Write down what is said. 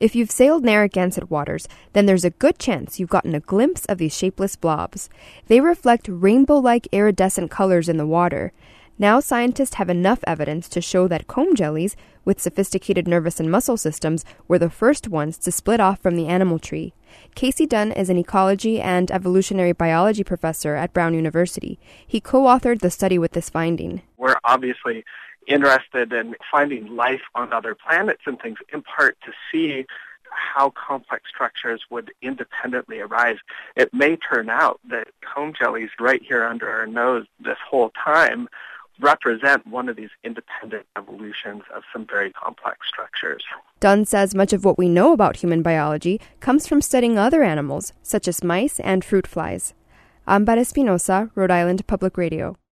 If you've sailed Narragansett waters, then there's a good chance you've gotten a glimpse of these shapeless blobs. They reflect rainbow-like iridescent colors in the water. Now scientists have enough evidence to show that comb jellies, with sophisticated nervous and muscle systems, were the first ones to split off from the animal tree. Casey Dunn is an ecology and evolutionary biology professor at Brown University. He co-authored the study with this finding. We're obviously interested in finding life on other planets and things, in part to see how complex structures would independently arise. It may turn out that comb jellies right here under our nose this whole time represent one of these independent evolutions of some very complex structures. Dunn says much of what we know about human biology comes from studying other animals, such as mice and fruit flies. Amber Espinosa, Rhode Island Public Radio.